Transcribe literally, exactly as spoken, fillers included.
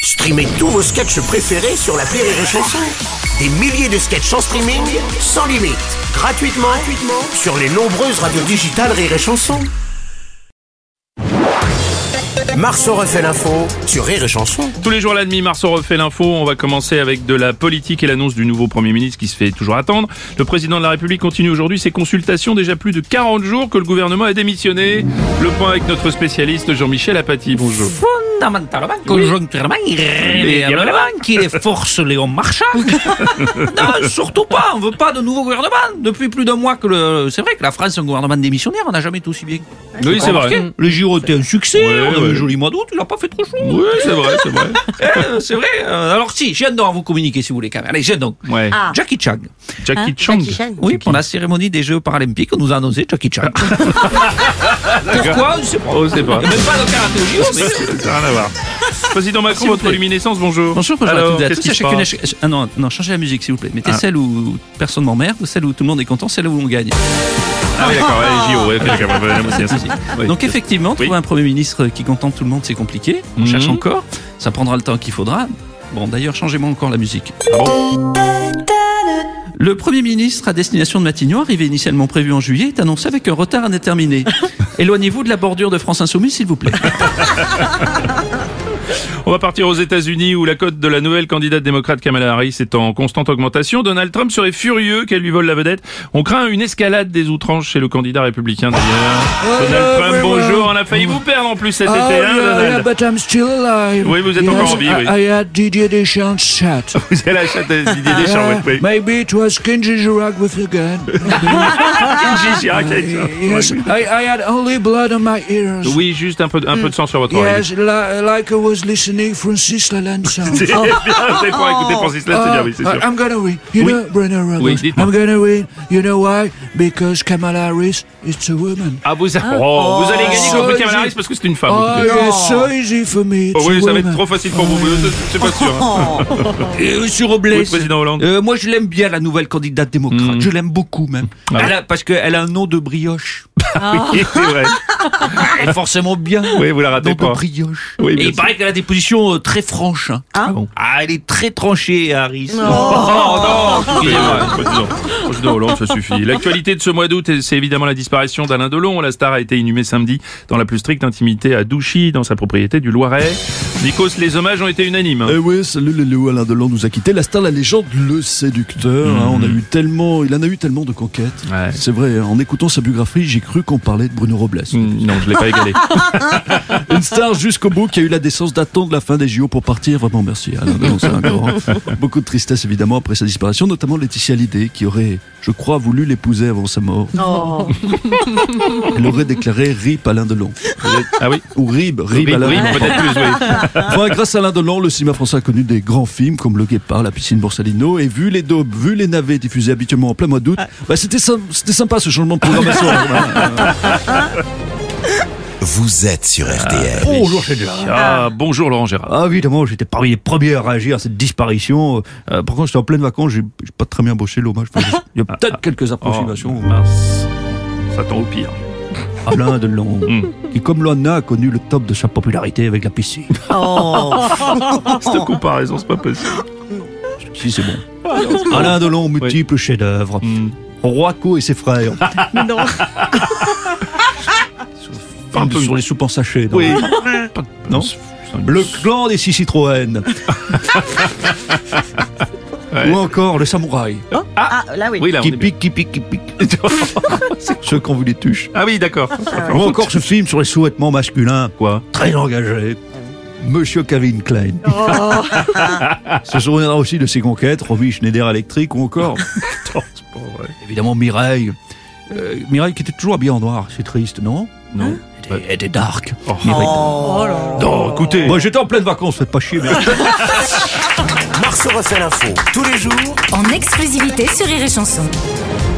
Streamez tous vos sketchs préférés sur l'appli Rire et Chanson. Des milliers de sketchs en streaming, sans limite, gratuitement, gratuitement sur les nombreuses radios digitales Rire et Chanson. Marceau refait l'info sur Rire et Chanson. Tous les jours à la demi, Marceau refait l'info. On va commencer avec de la politique et l'annonce du nouveau Premier ministre qui se fait toujours attendre. Le président de la République continue aujourd'hui ses consultations. Déjà plus de quarante jours que le gouvernement a démissionné. Le point avec notre spécialiste Jean-Michel Apathy. Bonjour. Fondamentalement, conjoncturellement, irrémédiablement, qu'il force Léon Marchand. Non, surtout pas. On veut pas de nouveau gouvernement. Depuis plus d'un mois que le... C'est vrai que la France est un gouvernement démissionnaire. On n'a jamais été aussi bien. Oui, c'est vrai. Le Giro était un succès. Ouais, on a ouais. eu un joli mois d'août. Il n'a pas fait trop chaud. Oui, c'est vrai, c'est vrai. Euh, c'est vrai. Euh, alors si, j'ai un nom à vous communiquer si vous voulez quand même. Allez, j'ai un nom. Ouais. Ah. Jackie Chan. Jackie Hein, Chan. Jackie Chan. Oui, pour la cérémonie des Jeux Paralympiques, on nous a annoncé Jackie Chan. Pourquoi? Je sais pas. Oh, c'est pas. Il n'y a même pas de karaté au Giro, mais... Ça n'a rien à voir. Président Macron, S'il vous votre plaît. luminescence, bonjour. Bonjour, bonjour Alors, à toutes et à qu'est-ce tous. qui se Chacune passe à chaque- Ah non, non, changez la musique s'il vous plaît. Mettez Ah. celle où personne m'emmerde, ou celle où tout le monde est content, celle où on gagne. Ah oui, d'accord, ouais, J O, ouais, d'accord, ouais, ouais, moi aussi, hein. Oui. Donc effectivement, trouver Oui. un Premier ministre qui contente tout le monde, c'est compliqué. On Mhm. cherche encore. Ça prendra le temps qu'il faudra. Bon, d'ailleurs, changez-moi encore la musique. Ah bon Le Premier ministre à destination de Matignon, arrivé initialement prévu en juillet, est annoncé avec un retard indéterminé. Éloignez-vous de la bordure de France Insoumise, s'il vous plaît. On va partir aux États-Unis où la cote de la nouvelle candidate démocrate Kamala Harris est en constante augmentation. Donald Trump serait furieux qu'elle lui vole la vedette. On craint une escalade des outrances chez le candidat républicain d'ailleurs. Donald Trump, bonjour. On a failli vous perdre en plus cet Oh, été, hein, yeah, yeah, Donald. but I'm still alive. Oui, vous êtes Yes, encore en vie, I, oui. I had Didier Deschamps chat. Vous avez la chatte de Didier Deschamps, oui. oui. Maybe it was Kenji Girac with a gun. Kenji Girac avec ça. Yes, I, I had only blood on my ears. Oui, juste un peu, un peu de sang sur votre oreille. Yes, li- like I was listening Francis Lalanne song. C'est bien, c'est pour écouter Francis Lalanne, c'est bien, oui, c'est Uh, sûr. I'm gonna win. You Oui. know, Brenner Ruggles. Oui, dites-moi. I'm gonna win. You know why? Because Kamala Harris is a woman. Ah, vous, oh, vous allez gagner Oh, contre j'ai- Kamala Harris parce que c'est une femme. Oh, écoutez. it's so easy for me. Oh, It's oui, a ça va être woman. trop facile pour vous, c'est- c'est pas sûr. Hein. Et Monsieur Oui, Robles, président Hollande. euh, moi je l'aime bien la nouvelle candidate démocrate. Mm. Je l'aime beaucoup même. Ah Elle ouais. a- parce qu'elle a un nom de brioche. Oui, c'est vrai. Elle est forcément bien. Oui, vous la ratez Nom pas. de brioche. Oui, bien Et il sûr. paraît qu'elle a des positions euh, très franches. hein. Ah bon Ah, elle est très tranchée, Harris. Oh non, excusez-moi, président, président Hollande, ça suffit. L'actualité de ce mois d'août, c'est évidemment la disparition d'Alain Delon. La star a été inhumée samedi dans la plus stricte intimité à Douchy, dans sa propriété du Loiret. Nikos, les hommages ont été unanimes. hein. Eh oui, salut les Léo, Alain Delon nous a quitté. La star, la légende, le séducteur. hein, on a eu tellement, il en a eu tellement de conquêtes. Ouais. C'est vrai, hein, en écoutant sa biographie, j'ai cru qu'on parlait de Bruno Robles. Mm, Non, je l'ai pas égalé. Une star jusqu'au bout qui a eu la décence d'attendre la fin des J O pour partir. Vraiment, merci Alain Delon, c'est un grand. Beaucoup de tristesse évidemment après sa disparition, notamment Laetitia Hallyday qui aurait, je crois, voulu l'épouser avant sa mort. Oh. Elle aurait déclaré R I P Alain Delon. Ah oui. Ou R I B, R I B Oui, Alain oui, Delon. peut-être plus, oui. Enfin, grâce à Alain Delon, le cinéma français a connu des grands films comme Le Guépard, La piscine Borsalino, et vu les daubes, vu les navets diffusés habituellement en plein mois d'août, bah c'était, sym- c'était sympa ce changement de programmation. Vous êtes sur R T L. Bonjour, c'est Gérard. Ah, bonjour Laurent Gérard. Ah, évidemment, j'étais parmi les premiers à réagir à cette disparition. Euh, par contre, j'étais en pleine vacances, j'ai, j'ai pas très bien bossé l'hommage. Il y a peut-être quelques Oh, approximations. mince. Ça tend au pire. Alain Delon, Mm. qui, comme Loana, a connu le top de sa popularité avec la piscine. Oh. Cette comparaison, c'est pas possible. Si, c'est bon. Alain Delon, multiples chefs-d'œuvre. Mm. Roaco et ses frères. Non. Enfin, Un peu sur les soupes en sachet. non Oui. Non. Le clan des six Citroën. Ouais. Ou encore le samouraï. Ah, là oui. Oui, là, on Qui est bien. pique, qui pique, qui pique. Ceux qu'on vous les tuche. Ah oui, d'accord. Ou encore ce film sur les sous-vêtements masculins. Quoi? Très engagé. Monsieur Calvin Klein. Oh. Se souviendra aussi de ses conquêtes, Romy Schneider électrique ou encore, Non, c'est pas vrai. évidemment, Mireille. Euh, Mireille qui était toujours habillée en noir. C'est triste, non? Non. Elle était, elle était dark. Oh. Mireille. Oh là là. Non, écoutez. Bon, j'étais en pleine vacances, faites pas chier. Mais... Marceau refait l'info tous les jours En exclusivité sur Rire et Chanson.